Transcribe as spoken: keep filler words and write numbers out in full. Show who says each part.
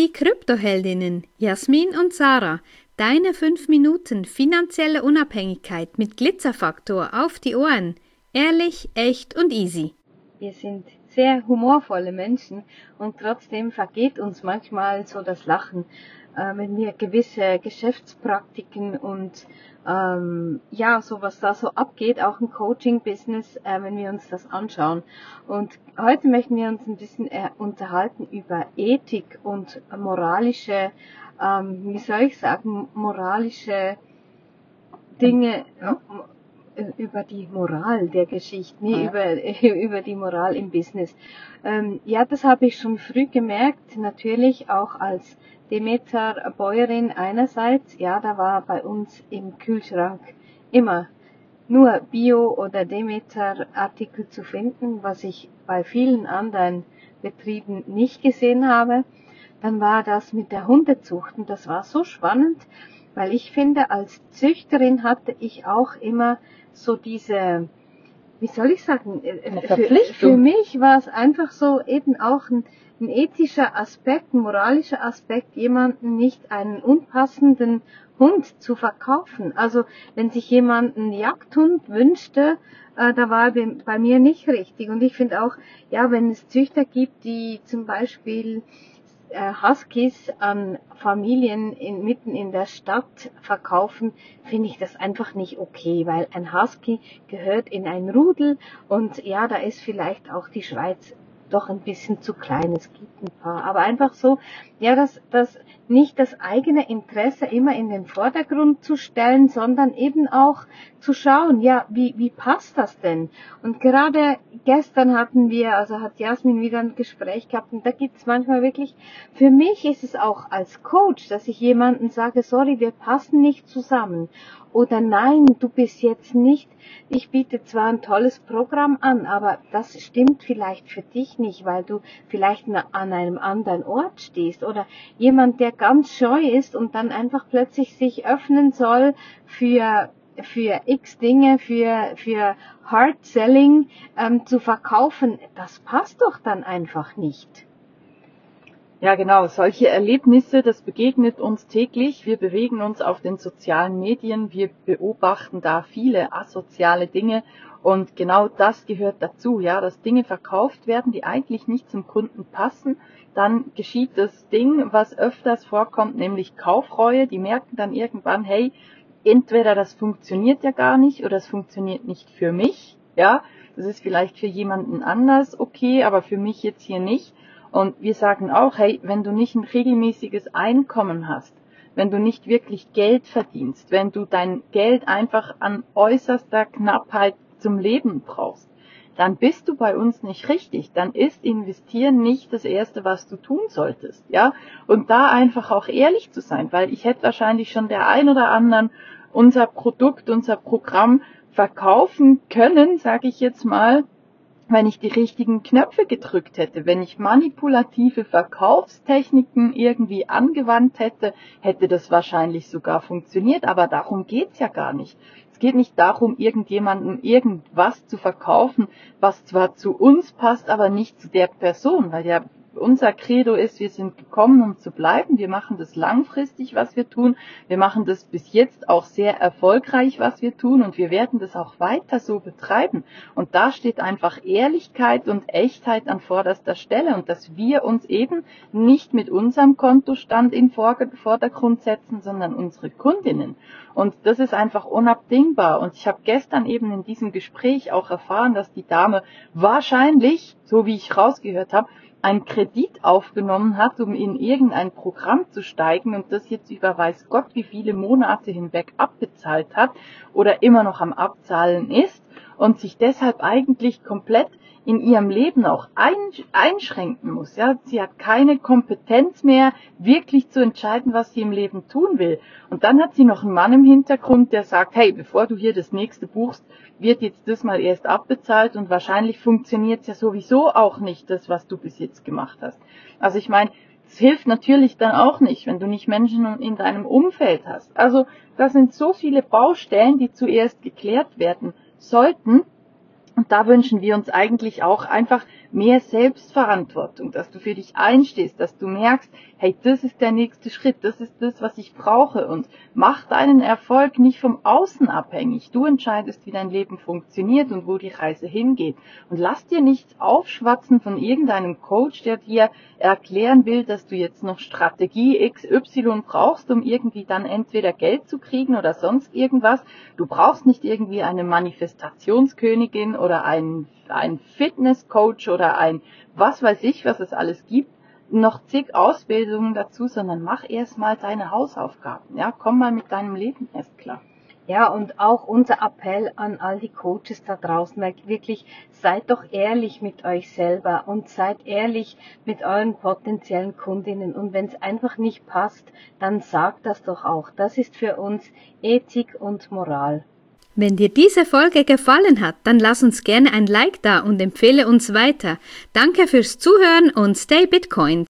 Speaker 1: Die Kryptoheldinnen Jasmin und Sarah, deine fünf Minuten finanzielle Unabhängigkeit mit Glitzerfaktor auf die Ohren. Ehrlich, echt und easy.
Speaker 2: Wir sind sehr humorvolle Menschen und trotzdem vergeht uns manchmal so das Lachen, äh, wenn wir gewisse Geschäftspraktiken und ähm, ja, so was da so abgeht, auch im Coaching-Business, äh, wenn wir uns das anschauen. Und heute möchten wir uns ein bisschen äh, unterhalten über Ethik und moralische, ähm, wie soll ich sagen, moralische Dinge,
Speaker 3: Ja.
Speaker 2: äh, über die Moral der Geschichte, nee,
Speaker 3: Ja.
Speaker 2: über, über die Moral im Business. Ähm, ja, das habe ich schon früh gemerkt, natürlich auch als Demeter-Bäuerin einerseits, ja, da war bei uns im Kühlschrank immer nur Bio- oder Demeter-Artikel zu finden, was ich bei vielen anderen Betrieben nicht gesehen habe. Dann war das mit der Hundezucht und das war so spannend, weil ich finde, als Züchterin hatte ich auch immer so diese, wie soll ich sagen,
Speaker 3: Eine
Speaker 2: für,
Speaker 3: Verpflichtung.
Speaker 2: für mich war es einfach so eben auch ein, ein ethischer Aspekt, ein moralischer Aspekt, jemanden nicht einen unpassenden Hund zu verkaufen. Also wenn sich jemand einen Jagdhund wünschte, äh, da war bei, bei mir nicht richtig. Und ich finde auch, ja, wenn es Züchter gibt, die zum Beispiel Huskies an Familien in, mitten in der Stadt verkaufen, finde ich das einfach nicht okay, weil ein Husky gehört in ein Rudel und ja, da ist vielleicht auch die Schweiz doch ein bisschen zu klein, es gibt ein paar, aber einfach so, ja, das, das nicht das eigene Interesse immer in den Vordergrund zu stellen, sondern eben auch zu schauen, ja, wie, wie passt das denn? Und gerade gestern hatten wir, also hat Jasmin wieder ein Gespräch gehabt und da gibt es manchmal wirklich, für mich ist es auch als Coach, dass ich jemandem sage, sorry, wir passen nicht zusammen. Oder nein, du bist jetzt nicht, ich biete zwar ein tolles Programm an, aber das stimmt vielleicht für dich nicht, weil du vielleicht an einem anderen Ort stehst. Oder jemand, der ganz scheu ist und dann einfach plötzlich sich öffnen soll für für x Dinge, für für Hard Selling ähm, zu verkaufen, das passt doch dann einfach nicht.
Speaker 3: Ja, genau. Solche Erlebnisse, das begegnet uns täglich. Wir bewegen uns auf den sozialen Medien. Wir beobachten da viele asoziale Dinge. Und genau das gehört dazu, ja, dass Dinge verkauft werden, die eigentlich nicht zum Kunden passen. Dann geschieht das Ding, was öfters vorkommt, nämlich Kaufreue. Die merken dann irgendwann, hey, entweder das funktioniert ja gar nicht oder es funktioniert nicht für mich. Ja, das ist vielleicht für jemanden anders okay, aber für mich jetzt hier nicht. Und wir sagen auch, hey, wenn du nicht ein regelmäßiges Einkommen hast, wenn du nicht wirklich Geld verdienst, wenn du dein Geld einfach an äußerster Knappheit zum Leben brauchst, dann bist du bei uns nicht richtig. Dann ist Investieren nicht das Erste, was du tun solltest, ja. Und da einfach auch ehrlich zu sein, weil ich hätte wahrscheinlich schon der ein oder anderen unser Produkt, unser Programm verkaufen können, sage ich jetzt mal, wenn ich die richtigen Knöpfe gedrückt hätte, wenn ich manipulative Verkaufstechniken irgendwie angewandt hätte, hätte das wahrscheinlich sogar funktioniert, aber darum geht's ja gar nicht. Es geht nicht darum, irgendjemandem irgendwas zu verkaufen, was zwar zu uns passt, aber nicht zu der Person, weil ja unser Credo ist, wir sind gekommen, um zu bleiben. Wir machen das langfristig, was wir tun. Wir machen das bis jetzt auch sehr erfolgreich, was wir tun. Und wir werden das auch weiter so betreiben. Und da steht einfach Ehrlichkeit und Echtheit an vorderster Stelle. Und dass wir uns eben nicht mit unserem Kontostand in Vordergrund setzen, sondern unsere Kundinnen. Und das ist einfach unabdingbar. Und ich habe gestern eben in diesem Gespräch auch erfahren, dass die Dame wahrscheinlich, so wie ich rausgehört habe, einen Kredit aufgenommen hat, um in irgendein Programm zu steigen und das jetzt über weiß Gott wie viele Monate hinweg abbezahlt hat oder immer noch am Abzahlen ist und sich deshalb eigentlich komplett in ihrem Leben auch einschränken muss. Ja, sie hat keine Kompetenz mehr, wirklich zu entscheiden, was sie im Leben tun will. Und dann hat sie noch einen Mann im Hintergrund, der sagt, hey, bevor du hier das nächste buchst, wird jetzt das mal erst abbezahlt und wahrscheinlich funktioniert es ja sowieso auch nicht, das, was du bis jetzt gemacht hast. Also ich meine, es hilft natürlich dann auch nicht, wenn du nicht Menschen in deinem Umfeld hast. Also das sind so viele Baustellen, die zuerst geklärt werden sollten. Und da wünschen wir uns eigentlich auch einfach mehr Selbstverantwortung, dass du für dich einstehst, dass du merkst, hey, das ist der nächste Schritt, das ist das, was ich brauche und mach deinen Erfolg nicht vom Außen abhängig. Du entscheidest, wie dein Leben funktioniert und wo die Reise hingeht. Und lass dir nichts aufschwatzen von irgendeinem Coach, der dir erklären will, dass du jetzt noch Strategie X Y brauchst, um irgendwie dann entweder Geld zu kriegen oder sonst irgendwas. Du brauchst nicht irgendwie eine Manifestationskönigin oder einen, einen Fitnesscoach oder ein was weiß ich, was es alles gibt, noch zig Ausbildungen dazu, sondern mach erst mal deine Hausaufgaben. Ja, komm mal mit deinem Leben erst klar.
Speaker 2: Ja, und auch unser Appell an all die Coaches da draußen, wirklich, seid doch ehrlich mit euch selber und seid ehrlich mit euren potenziellen Kundinnen. Und wenn es einfach nicht passt, dann sagt das doch auch. Das ist für uns Ethik und Moral.
Speaker 1: Wenn dir diese Folge gefallen hat, dann lass uns gerne ein Like da und empfehle uns weiter. Danke fürs Zuhören und stay Bitcoin.